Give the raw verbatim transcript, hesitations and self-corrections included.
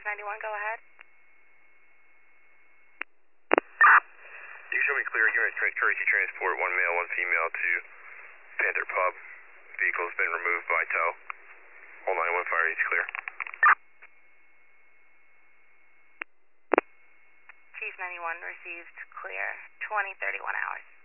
Chief ninety-one, go ahead. You show me clear. Unit courtesy transport, one male, one female to Panther Pub. Vehicle has been removed by tow. All ninety-one fire, he's clear. Chief ninety-one received clear, twenty thirty-one hours.